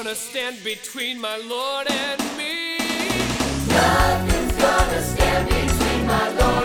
gonna stand between my Lord and me. Nothing's gonna stand between my Lord